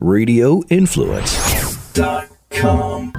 RadioInfluence.com.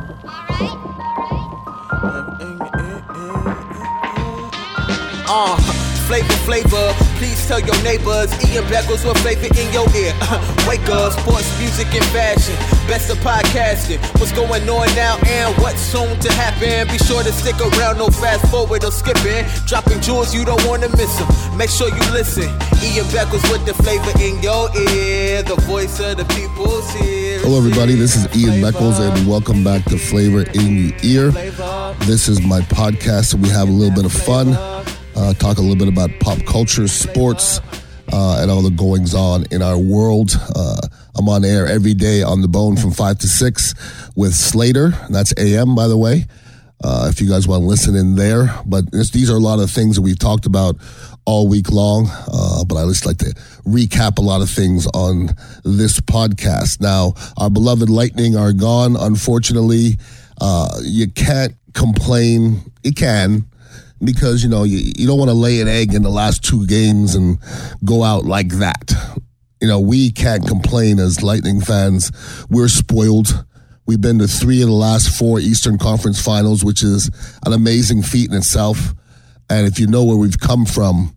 Flavor, please tell your neighbors. Ian Beckles with flavor in your ear. Wake up, sports, music, and fashion. Best of podcasting. What's going on now and what's soon to happen? Be sure to stick around, no fast forward or skipping. Dropping jewels, you don't want to miss them. Make sure you listen. Ian Beckles with the flavor in your ear. The voice of the people's here. Hello, everybody. This is Ian Beckles, and welcome back to Flavor in Your Ear. This is my podcast, and we have a little bit of fun. Talk a little bit about pop culture, sports, and all the goings-on in our world. I'm on air every day on The Bone from 5 to 6 with Slater. That's AM, by the way, if you guys want to listen in there. But these are a lot of things that we've talked about all week long, but I just like to recap a lot of things on this podcast. Now, our beloved Lightning are gone, unfortunately. You can't complain. You can. Because, you know, you don't want to lay an egg in the last two games and go out like that. You know, we can't complain as Lightning fans. We're spoiled. We've been to 3 of the last 4 Eastern Conference Finals, which is an amazing feat in itself. And if you know where we've come from,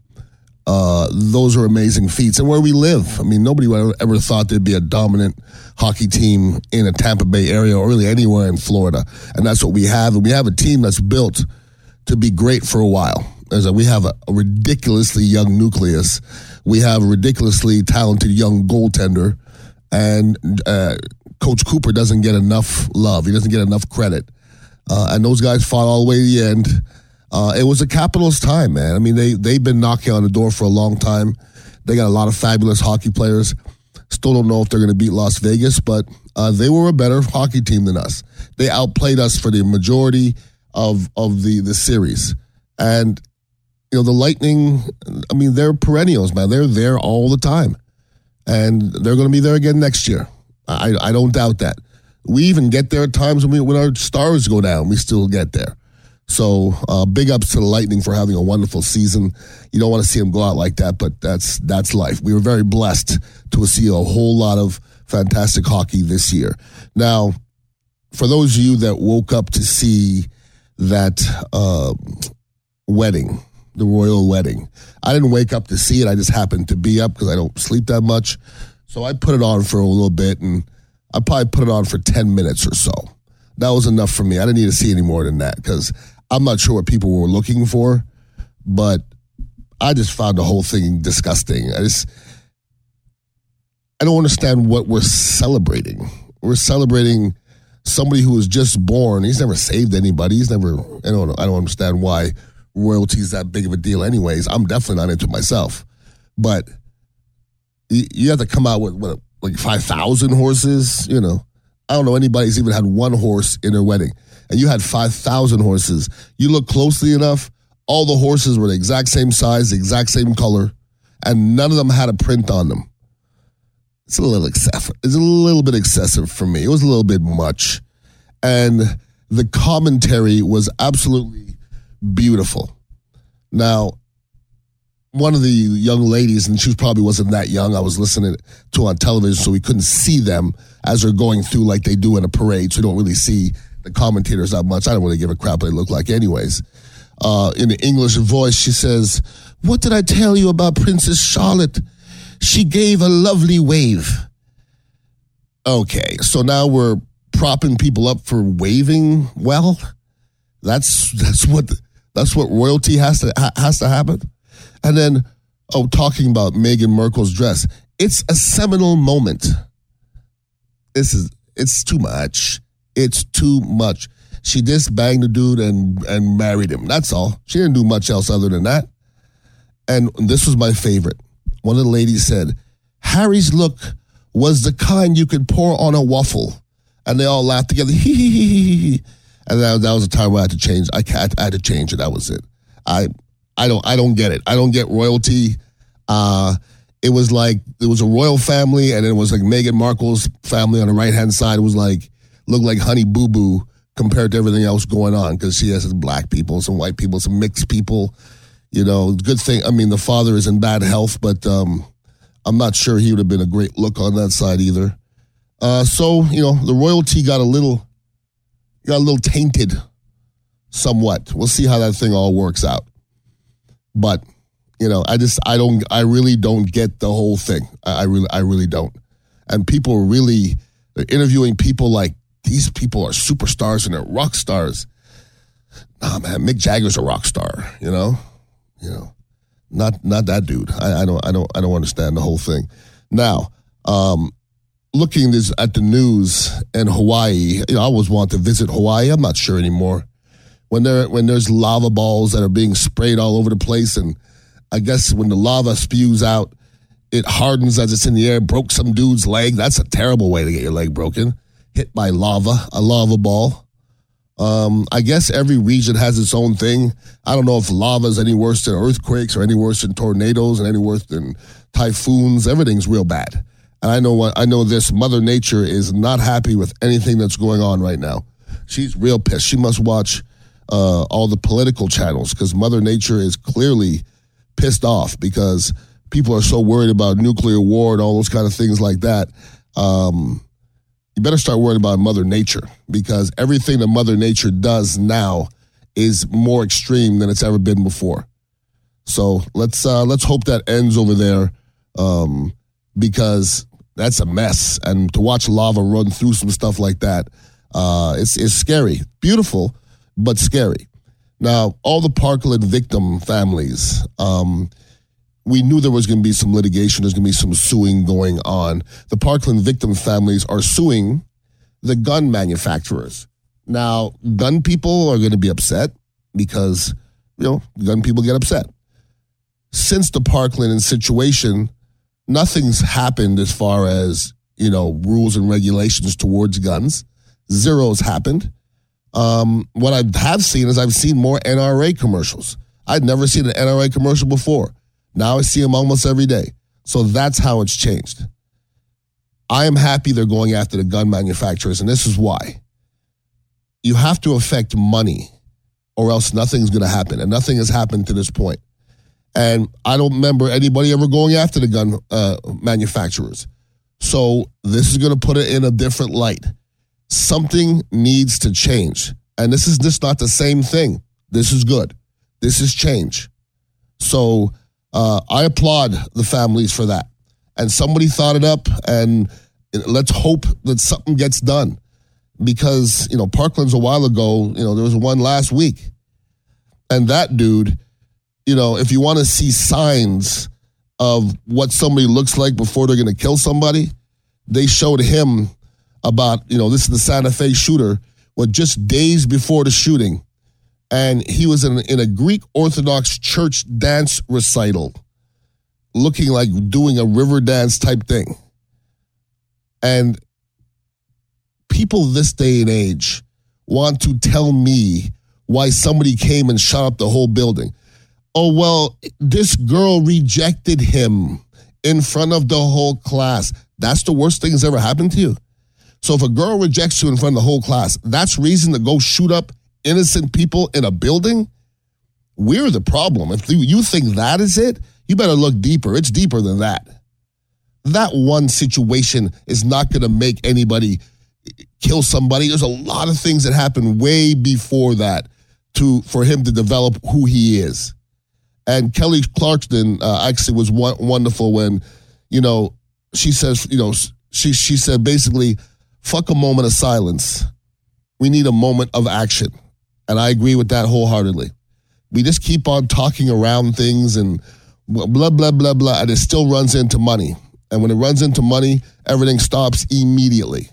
those are amazing feats. And where we live, I mean, nobody would ever thought there'd be a dominant hockey team in a Tampa Bay area or really anywhere in Florida. And that's what we have. And we have a team that's built to be great for a while. We have a ridiculously young nucleus. We have a ridiculously talented young goaltender. And Coach Cooper doesn't get enough love. He doesn't get enough credit. And those guys fought all the way to the end. It was a Capitals time, man. I mean, they've been knocking on the door for a long time. They got a lot of fabulous hockey players. Still don't know if they're going to beat Las Vegas, but they were a better hockey team than us. They outplayed us for the majority of the series. And, you know, the Lightning, I mean, they're perennials, man. They're there all the time. And they're going to be there again next year. I don't doubt that. We even get there at times when our stars go down. We still get there. So big ups to the Lightning for having a wonderful season. You don't want to see them go out like that, but that's life. We were very blessed to see a whole lot of fantastic hockey this year. Now, for those of you that woke up to see that wedding, the royal wedding. I didn't wake up to see it. I just happened to be up because I don't sleep that much. So I put it on for a little bit, and I probably put it on for 10 minutes or so. That was enough for me. I didn't need to see any more than that because I'm not sure what people were looking for, but I just found the whole thing disgusting. I don't understand what we're celebrating. We're celebrating somebody who was just born. He's never saved anybody. I don't understand why royalty is that big of a deal anyways. I'm definitely not into it myself. But you have to come out with like 5,000 horses, you know. I don't know anybody's even had one horse in their wedding. And you had 5,000 horses. You look closely enough, all the horses were the exact same size, the exact same color, and none of them had a print on them. It's a little excessive. It's a little bit excessive for me. It was a little bit much. And the commentary was absolutely beautiful. Now, one of the young ladies, and she probably wasn't that young, I was listening to on television, so we couldn't see them as they're going through like they do in a parade, so we don't really see the commentators that much. I don't really give a crap what they look like anyways. In the English voice, she says, "What did I tell you about Princess Charlotte? She gave a lovely wave." Okay, so now we're propping people up for waving. Well, that's what royalty has to happen. And then, talking about Meghan Markle's dress, it's a seminal moment. It's too much. It's too much. She just banged the dude and married him. That's all. She didn't do much else other than that. And this was my favorite. One of the ladies said, "Harry's look was the kind you could pour on a waffle." And they all laughed together. And that was a time where I had to change. I had to change it. That was it. I don't get it. I don't get royalty. It was like, it was a royal family, and it was like Meghan Markle's family on the right-hand side. It was like, looked like Honey Boo Boo compared to everything else going on, because she has some black people, some white people, some mixed people. You know, good thing. I mean, the father is in bad health, but I'm not sure he would have been a great look on that side either. So, the royalty got a little tainted somewhat. We'll see how that thing all works out. But, I really don't get the whole thing. I really don't. And people they're interviewing people like these people are superstars and they're rock stars. Nah, man, Mick Jagger's a rock star, not that dude. I don't understand the whole thing. Now, looking at the news in Hawaii, I always want to visit Hawaii. I'm not sure anymore. When there's lava balls that are being sprayed all over the place, and I guess when the lava spews out, it hardens as it's in the air. Broke some dude's leg. That's a terrible way to get your leg broken. Hit by a lava ball. I guess every region has its own thing. I don't know if lava is any worse than earthquakes or any worse than tornadoes and any worse than typhoons. Everything's real bad. And I know this. Mother Nature is not happy with anything that's going on right now. She's real pissed. She must watch all the political channels because Mother Nature is clearly pissed off because people are so worried about nuclear war and all those kind of things like that. You better start worrying about Mother Nature because everything that Mother Nature does now is more extreme than it's ever been before. So let's hope that ends over there because that's a mess. And to watch lava run through some stuff like that, it's scary. Beautiful, but scary. Now, all the Parkland victim families, we knew there was going to be some litigation. There's going to be some suing going on. The Parkland victim families are suing the gun manufacturers. Now, gun people are going to be upset because, gun people get upset. Since the Parkland situation, nothing's happened as far as, rules and regulations towards guns. Zero's happened. What I have seen is I've seen more NRA commercials. I'd never seen an NRA commercial before. Now I see them almost every day. So that's how it's changed. I am happy they're going after the gun manufacturers, and this is why. You have to affect money, or else nothing's going to happen, and nothing has happened to this point. And I don't remember anybody ever going after the gun manufacturers. So this is going to put it in a different light. Something needs to change. And this is just not the same thing. This is good. This is change. So I applaud the families for that. And somebody thought it up, and let's hope that something gets done. Because, Parkland's a while ago, there was one last week. And that dude, if you want to see signs of what somebody looks like before they're going to kill somebody, they showed him about, this is the Santa Fe shooter, just days before the shooting. And he was in a Greek Orthodox church dance recital, looking like doing a river dance type thing. And people this day and age want to tell me why somebody came and shot up the whole building. Oh, well, this girl rejected him in front of the whole class. That's the worst thing that's ever happened to you? So if a girl rejects you in front of the whole class, that's reason to go shoot up innocent people in a building? We're the problem. If you think that is it, you better look deeper. It's deeper than that. That one situation is not going to make anybody kill somebody. There's a lot of things that happened way before that for him to develop who he is. And Kelly Clarkson actually was wonderful when, she says, she said basically, fuck a moment of silence. We need a moment of action. And I agree with that wholeheartedly. We just keep on talking around things and blah, blah, blah, blah, and it still runs into money. And when it runs into money, everything stops immediately.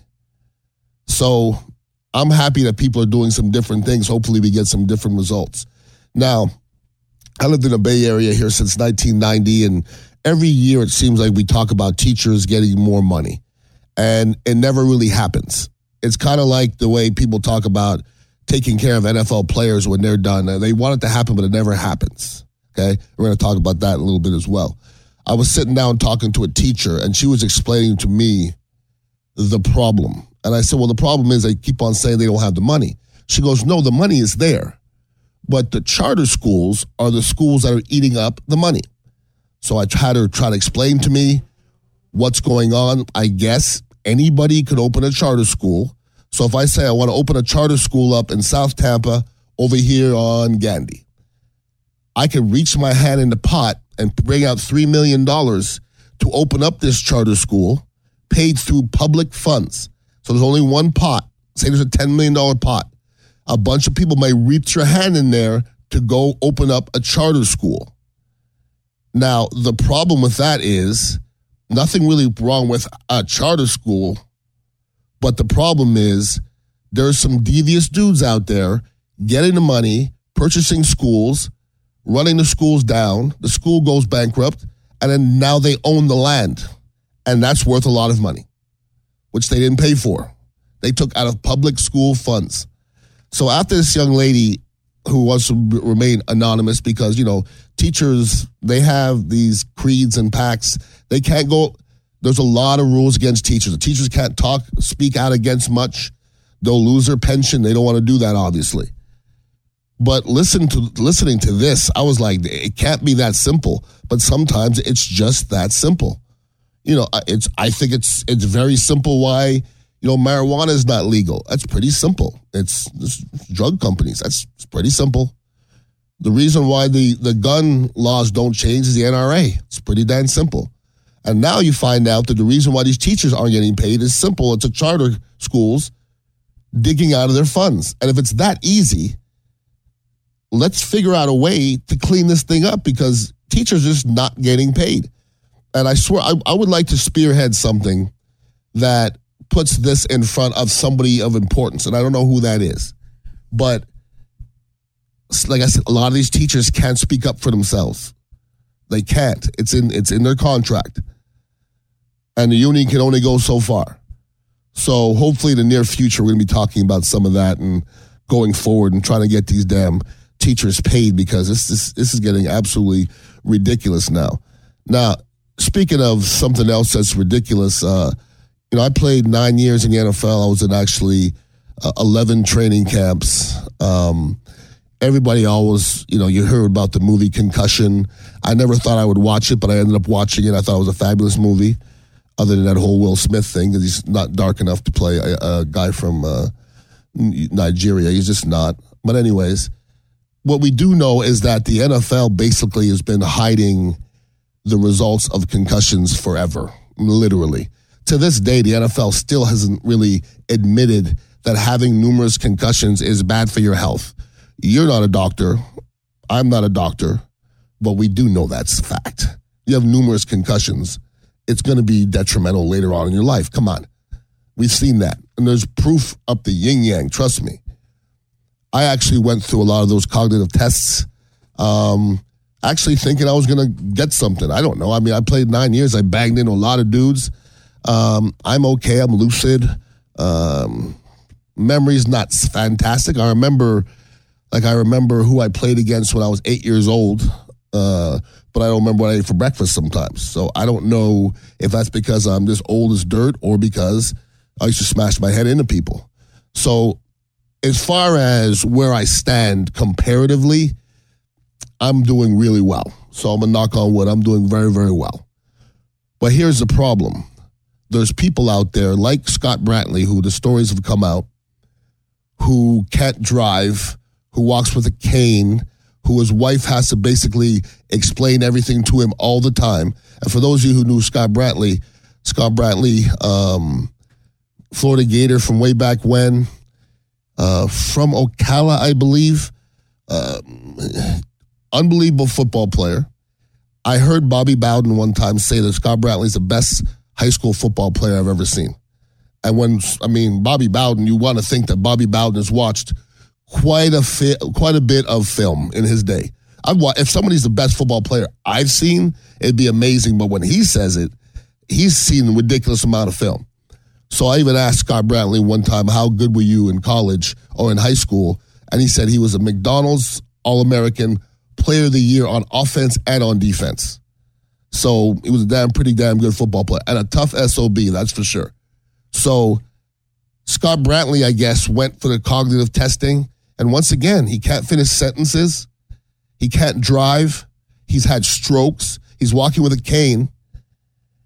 So I'm happy that people are doing some different things. Hopefully we get some different results. Now, I lived in the Bay Area here since 1990, and every year it seems like we talk about teachers getting more money. And it never really happens. It's kind of like the way people talk about taking care of NFL players when they're done. They want it to happen, but it never happens. Okay? We're going to talk about that a little bit as well. I was sitting down talking to a teacher, and she was explaining to me the problem. And I said, well, the problem is they keep on saying they don't have the money. She goes, no, the money is there. But the charter schools are the schools that are eating up the money. So I had her try to explain to me what's going on. I guess anybody could open a charter school. So if I say I want to open a charter school up in South Tampa over here on Gandhi, I can reach my hand in the pot and bring out $3 million to open up this charter school paid through public funds. So there's only one pot. Say there's a $10 million pot. A bunch of people may reach their hand in there to go open up a charter school. Now, the problem with that is nothing really wrong with a charter school, but the problem is there's some devious dudes out there getting the money, purchasing schools, running the schools down, the school goes bankrupt, and then now they own the land. And that's worth a lot of money, which they didn't pay for. They took out of public school funds. So after this young lady who wants to remain anonymous because, teachers, they have these creeds and pacts. They can't go, there's a lot of rules against teachers. The teachers can't speak out against much. They'll lose their pension. They don't want to do that, obviously. But listening to this, I was like, it can't be that simple. But sometimes it's just that simple. I think it's very simple why, marijuana is not legal. That's pretty simple. It's drug companies. That's pretty simple. The reason why the gun laws don't change is the NRA. It's pretty damn simple. And now you find out that the reason why these teachers aren't getting paid is simple. It's a charter schools digging out of their funds. And if it's that easy, let's figure out a way to clean this thing up because teachers are just not getting paid. And I swear, I would like to spearhead something that puts this in front of somebody of importance. And I don't know who that is. But like I said, a lot of these teachers can't speak up for themselves. They can't. It's in their contract. And the union can only go so far. So hopefully in the near future, we're going to be talking about some of that and going forward and trying to get these damn teachers paid because this is getting absolutely ridiculous now. Now, speaking of something else that's ridiculous, I played 9 years in the NFL. I was in actually 11 training camps. Everybody always, you heard about the movie Concussion. I never thought I would watch it, but I ended up watching it. I thought it was a fabulous movie, other than that whole Will Smith thing, because he's not dark enough to play a guy from Nigeria. He's just not. But anyways, what we do know is that the NFL basically has been hiding the results of concussions forever, literally. To this day, the NFL still hasn't really admitted that having numerous concussions is bad for your health. You're not a doctor. I'm not a doctor. But we do know that's a fact. You have numerous concussions. It's going to be detrimental later on in your life. Come on. We've seen that. And there's proof up the yin-yang. Trust me. I actually went through a lot of those cognitive tests, actually thinking I was going to get something. I don't know. I mean, I played 9 years. I banged into a lot of dudes. I'm okay. I'm lucid. Memory's not fantastic. I remember who I played against when I was 8 years old, but I don't remember what I ate for breakfast sometimes. So I don't know if that's because I'm just old as dirt or because I used to smash my head into people. So as far as where I stand comparatively, I'm doing really well. So I'm going to knock on wood. I'm doing very, very well. But here's the problem. There's people out there like Scott Brantley, who the stories have come out, who can't drive, who walks with a cane, who his wife has to basically explain everything to him all the time. And for those of you who knew Scott Brantley, Florida Gator from way back when, from Ocala, I believe, unbelievable football player. I heard Bobby Bowden one time say that Scott Brantley is the best high school football player I've ever seen. And Bobby Bowden, you want to think that Bobby Bowden has watched quite a bit of film in his day. If somebody's the best football player I've seen, it'd be amazing. But when he says it, he's seen a ridiculous amount of film. So I even asked Scott Brantley one time, how good were you in college or in high school? And he said he was a McDonald's All-American Player of the Year on offense and on defense. So he was a pretty damn good football player and a tough SOB, that's for sure. So Scott Brantley, I guess, went for the cognitive testing. And once again, he can't finish sentences. He can't drive. He's had strokes. He's walking with a cane.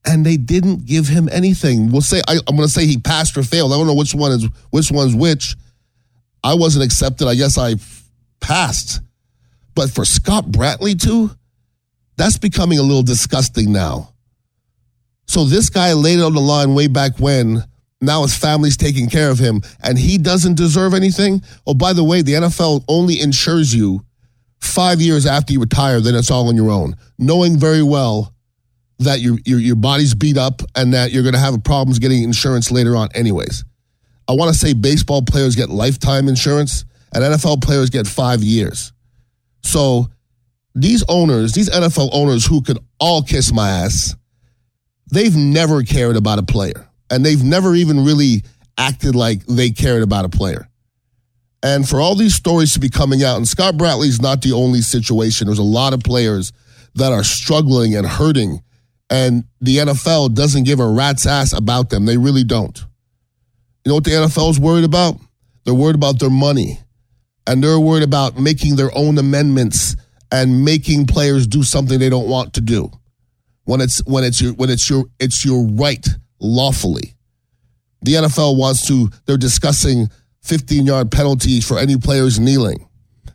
And they didn't give him anything. We'll say I'm going to say he passed or failed. I don't know which one's which. I wasn't accepted. I guess I passed. But for Scott Brantley too, that's becoming a little disgusting now. So this guy laid it on the line way back when. Now his family's taking care of him, and he doesn't deserve anything. Oh, by the way, the NFL only insures you 5 years after you retire. Then it's all on your own, knowing very well that your body's beat up and that you're going to have problems getting insurance later on. Anyways, I want to say baseball players get lifetime insurance, and NFL players get 5 years. So these NFL owners who could all kiss my ass, they've never cared about a player. And they've never even really acted like they cared about a player. And for all these stories to be coming out, and Scott Brantley's not the only situation. There's a lot of players that are struggling and hurting, and the NFL doesn't give a rat's ass about them. They really don't. You know what the NFL is worried about? They're worried about their money. And they're worried about making their own amendments and making players do something they don't want to do. When it's your right lawfully. The NFL they're discussing 15-yard penalties for any players kneeling.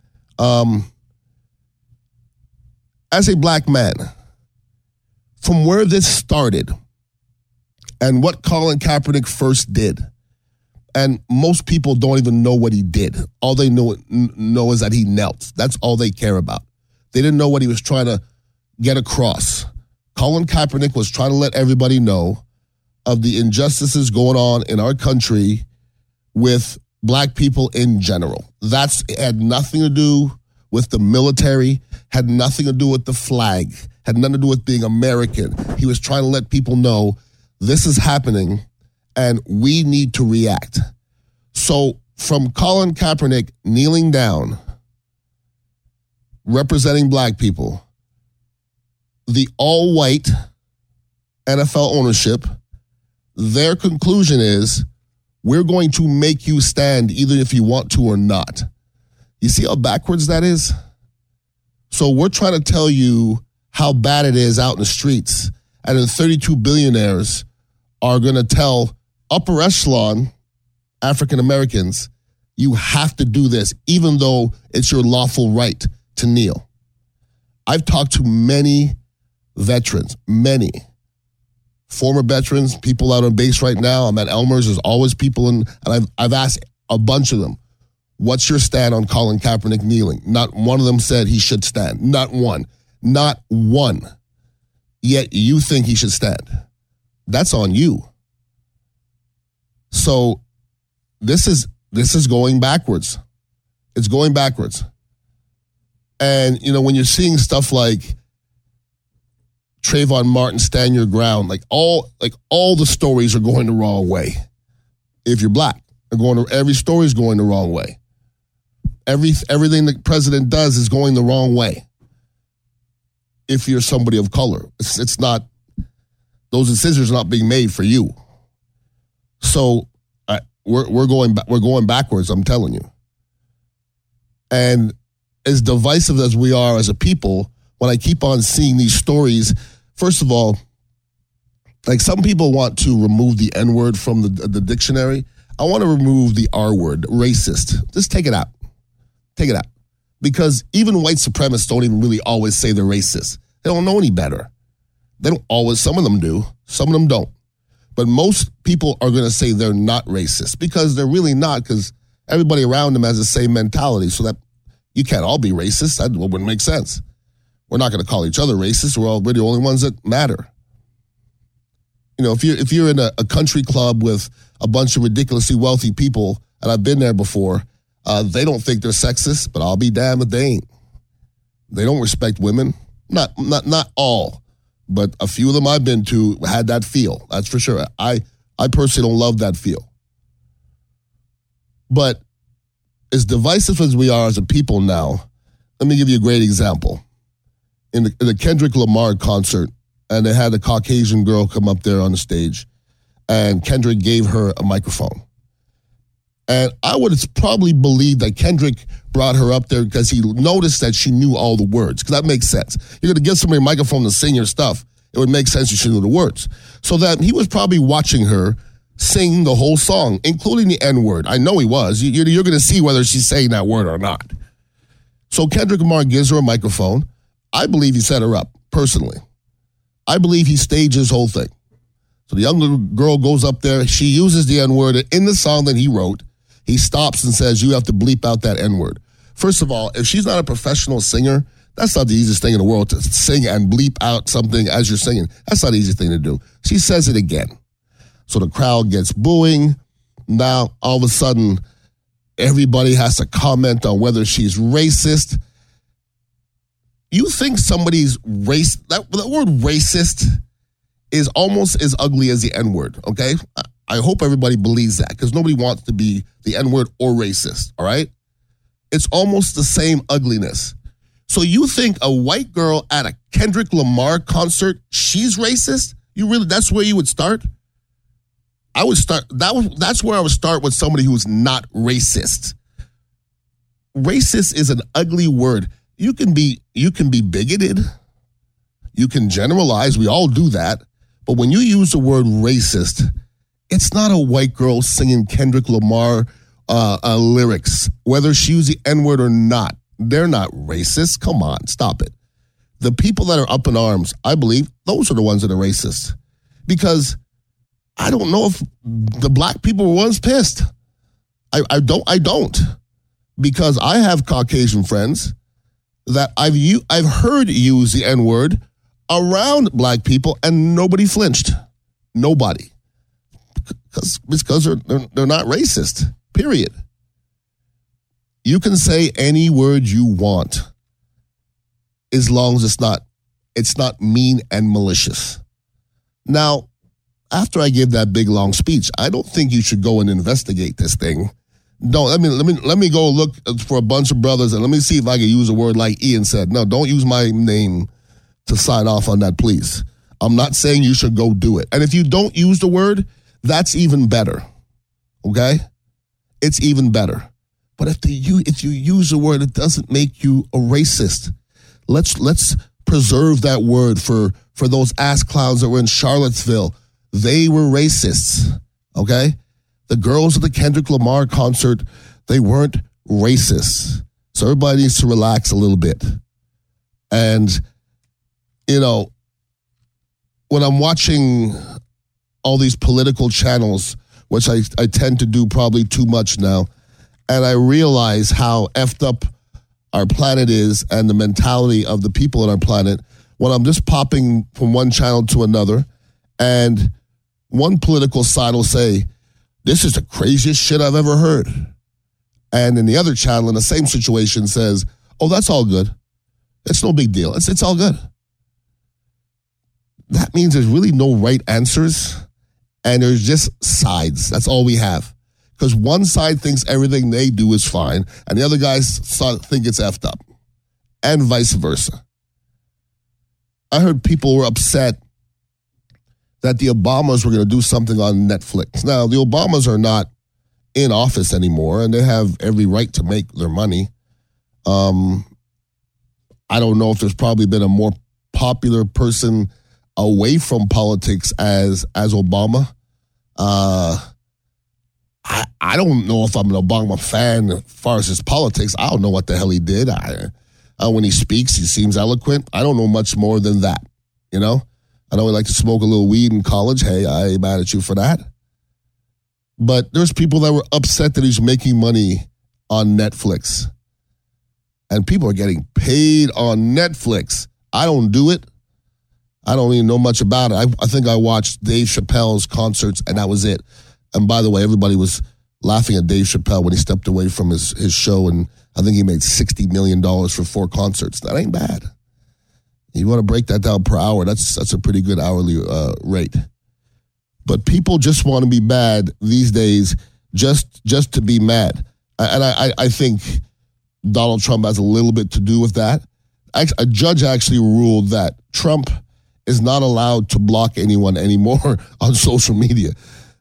As a black man, from where this started and what Colin Kaepernick first did, and most people don't even know what he did. All they know is that he knelt. That's all they care about. They didn't know what he was trying to get across. Colin Kaepernick was trying to let everybody know of the injustices going on in our country with black people in general. It had nothing to do with the military, had nothing to do with the flag, had nothing to do with being American. He was trying to let people know this is happening and we need to react. So from Colin Kaepernick kneeling down, representing black people, the all-white NFL ownership, their conclusion is, we're going to make you stand either if you want to or not. You see how backwards that is? So we're trying to tell you how bad it is out in the streets. And then 32 billionaires are going to tell upper echelon African Americans, you have to do this, even though it's your lawful right to kneel. I've talked to many veterans, many former veterans, people out on base right now. I'm at Elmer's. There's always people and I've asked a bunch of them, what's your stand on Colin Kaepernick kneeling? Not one of them said he should stand. Not one. Not one. Yet you think he should stand. That's on you. So this is going backwards. It's going backwards. And, you know, when you're seeing stuff like Trayvon Martin, stand your ground, like all the stories are going the wrong way. If you're black, every story is going the wrong way. Everything the president does is going the wrong way. If you're somebody of color, it's not, those decisions are not being made for you. So we're going backwards, I'm telling you. And as divisive as we are as a people, when I keep on seeing these stories, first of all, like some people want to remove the N-word from the dictionary. I want to remove the R-word, racist. Just take it out. Take it out. Because even white supremacists don't even really always say they're racist. They don't know any better. They don't always, some of them do, some of them don't. But most people are going to say they're not racist because they're really not, because everybody around them has the same mentality. So that you can't all be racist. That wouldn't make sense. We're not going to call each other racist. We're the only ones that matter. You know, if you're in a country club with a bunch of ridiculously wealthy people, and I've been there before, they don't think they're sexist, but I'll be damned if they ain't. They don't respect women. Not all, but a few of them I've been to had that feel. That's for sure. I personally don't love that feel. But as divisive as we are as a people now, let me give you a great example. In the Kendrick Lamar concert, and they had a Caucasian girl come up there on the stage, and Kendrick gave her a microphone. And I would probably believe that Kendrick brought her up there because he noticed that she knew all the words, because that makes sense. You're going to give somebody a microphone to sing your stuff. It would make sense you should know the words. So that he was probably watching her sing the whole song, including the N-word. I know he was. You're going to see whether she's saying that word or not. So Kendrick Lamar gives her a microphone. I believe he set her up, personally. I believe he staged his whole thing. So the young little girl goes up there. She uses the N-word in the song that he wrote. He stops and says, you have to bleep out that N-word. First of all, if she's not a professional singer, that's not the easiest thing in the world to sing and bleep out something as you're singing. That's not the easiest thing to do. She says it again. So the crowd gets booing. Now, all of a sudden, everybody has to comment on whether she's racist. You think somebody's race, that word racist is almost as ugly as the N-word, okay? I hope everybody believes that because nobody wants to be the N-word or racist, all right? It's almost the same ugliness. So you think a white girl at a Kendrick Lamar concert, she's racist? That's where you would start? I would start, that's where I would start with somebody who's not racist. Racist is an ugly word. You can be bigoted. You can generalize. We all do that. But when you use the word racist, it's not a white girl singing Kendrick Lamar lyrics, whether she used the N-word or not. They're not racist. Come on, stop it. The people that are up in arms, I believe, those are the ones that are racist. Because I don't know if the black people were once pissed. I don't. Because I have Caucasian friends that I've heard use the N-word around black people and nobody flinched. Nobody. Because they're not racist, period. You can say any word you want as long as it's not mean and malicious. Now, after I give that big long speech, I don't think you should go and investigate this thing. No, let me go look for a bunch of brothers and let me see if I can use a word like Ian said. No, don't use my name to sign off on that, please. I'm not saying you should go do it. And if you don't use the word, that's even better. Okay? It's even better. But if you use the word, it doesn't make you a racist. Let's preserve that word for those ass clowns that were in Charlottesville. They were racists. Okay? The girls at the Kendrick Lamar concert, they weren't racist. So everybody needs to relax a little bit. And, when I'm watching all these political channels, which I tend to do probably too much now, and I realize how effed up our planet is and the mentality of the people on our planet, when I'm just popping from one channel to another, and one political side will say, this is the craziest shit I've ever heard. And in the other channel, in the same situation, says, oh, that's all good. It's no big deal. It's all good. That means there's really no right answers, and there's just sides. That's all we have. Because one side thinks everything they do is fine, and the other guys think it's effed up, and vice versa. I heard people were upset that the Obamas were going to do something on Netflix. Now, the Obamas are not in office anymore, and they have every right to make their money. I don't know if there's probably been a more popular person away from politics as Obama. I don't know if I'm an Obama fan as far as his politics. I don't know what the hell he did. When he speaks, he seems eloquent. I don't know much more than that, I know he liked to smoke a little weed in college. Hey, I ain't mad at you for that. But there's people that were upset that he's making money on Netflix. And people are getting paid on Netflix. I don't do it. I don't even know much about it. I think I watched Dave Chappelle's concerts, and that was it. And by the way, everybody was laughing at Dave Chappelle when he stepped away from his show, and I think he made $60 million for 4 concerts. That ain't bad. You want to break that down per hour, that's a pretty good hourly rate. But people just want to be mad these days just to be mad. And I think Donald Trump has a little bit to do with that. A judge actually ruled that Trump is not allowed to block anyone anymore on social media.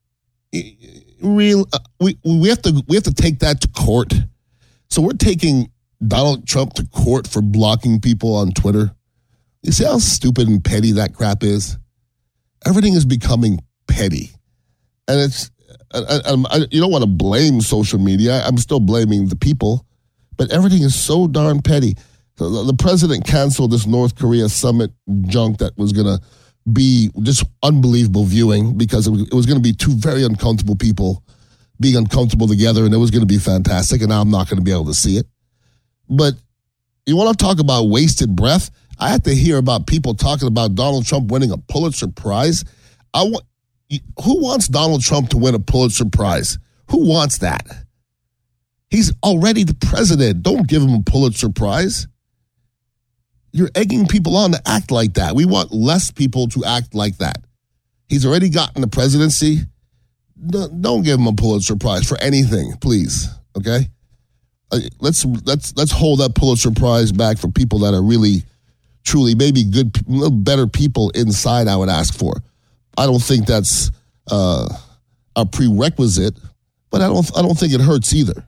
We have to take that to court. So we're taking Donald Trump to court for blocking people on Twitter. You see how stupid and petty that crap is? Everything is becoming petty. And you don't want to blame social media. I'm still blaming the people. But everything is so darn petty. The president canceled this North Korea summit junk that was going to be just unbelievable viewing because it was going to be two very uncomfortable people being uncomfortable together, and it was going to be fantastic, and now I'm not going to be able to see it. But you want to talk about wasted breath? I had to hear about people talking about Donald Trump winning a Pulitzer Prize. Who wants Donald Trump to win a Pulitzer Prize? Who wants that? He's already the president. Don't give him a Pulitzer Prize. You're egging people on to act like that. We want less people to act like that. He's already gotten the presidency. Don't give him a Pulitzer Prize for anything, please. Okay? Let's hold that Pulitzer Prize back for people that are really, truly, maybe good, better people inside. I would ask for. I don't think that's a prerequisite, but I don't think it hurts either.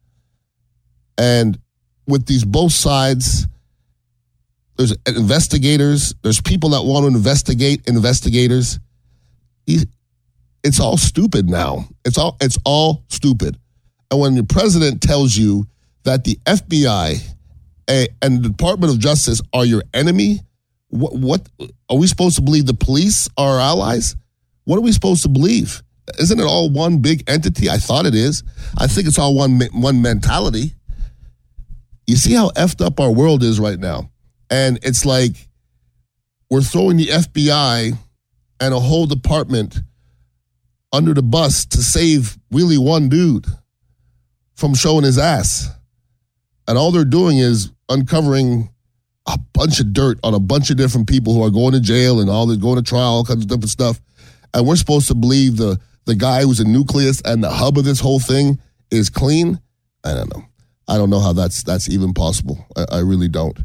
And with these both sides, there's investigators, there's people that want to investigate investigators. It's all stupid now. It's all stupid. And when the president tells you that the FBI and the Department of Justice are your enemy, what are we supposed to believe? The police are our allies? What are we supposed to believe? Isn't it all one big entity? I thought it is. I think it's all one mentality. You see how effed up our world is right now. And it's like we're throwing the FBI and a whole department under the bus to save really one dude from showing his ass. And all they're doing is uncovering a bunch of dirt on a bunch of different people who are going to jail and going to trial, all kinds of different stuff. And we're supposed to believe the guy who's a nucleus and the hub of this whole thing is clean? I don't know. I don't know how that's even possible. I really don't.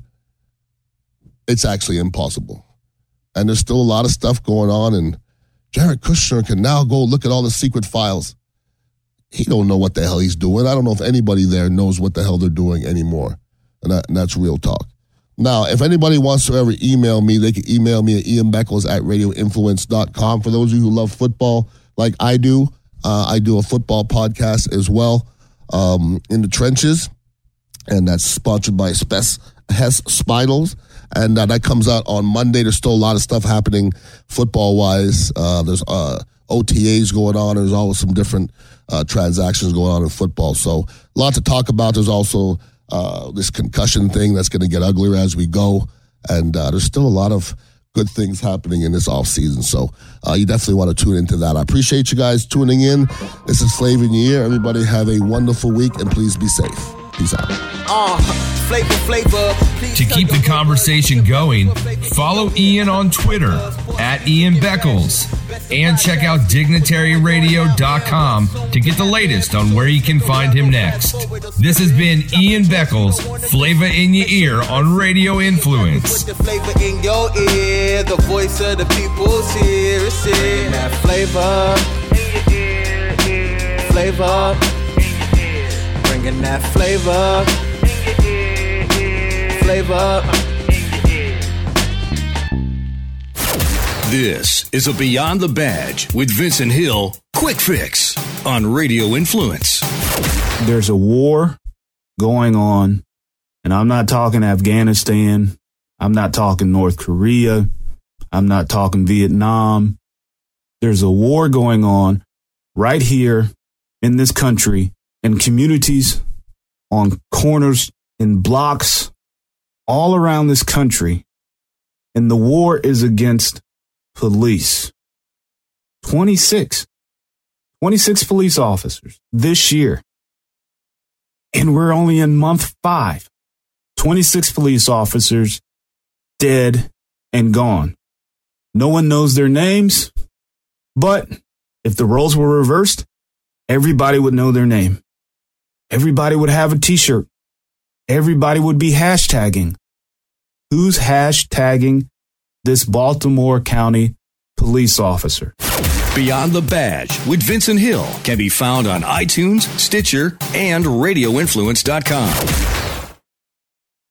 It's actually impossible. And there's still a lot of stuff going on, and Jared Kushner can now go look at all the secret files. He don't know what the hell he's doing. I don't know if anybody there knows what the hell they're doing anymore. And that's real talk. Now, if anybody wants to ever email me, they can email me at ianbeckles@radioinfluence.com. For those of you who love football like I do a football podcast as well, In the Trenches, and that's sponsored by Hess Spinals. And that comes out on Monday. There's still a lot of stuff happening football-wise. There's OTAs going on. There's always some different transactions going on in football. So a lot to talk about. There's also this concussion thing that's going to get uglier as we go. And there's still a lot of good things happening in this offseason. So you definitely want to tune into that. I appreciate you guys tuning in. This is Flavor in Your Ear. Everybody have a wonderful week, and please be safe. Peace out. Flavor. To keep the conversation going, follow Ian on Twitter @IanBeckles and check out dignitaryradio.com to get the latest on where you can find him next. This has been Ian Beckles, Flavor in Your Ear on Radio Influence. Put the flavor in your ear, the voice of the people's here. It's in that flavor. Flavor. Bringing that flavor. Flavor. This is a Beyond the Badge with Vincent Hill Quick Fix on Radio Influence. There's a war going on, and I'm not talking Afghanistan. I'm not talking North Korea. I'm not talking Vietnam. There's a war going on right here in this country, in communities, on corners, in blocks, all around this country. And the war is against police. 26 police officers this year. And we're only in month 5. 26 police officers dead and gone. No one knows their names, but if the roles were reversed, everybody would know their name. Everybody would have a t-shirt. Everybody would be hashtagging. Who's hashtagging this Baltimore County police officer? Beyond the Badge with Vincent Hill can be found on iTunes, Stitcher, and RadioInfluence.com.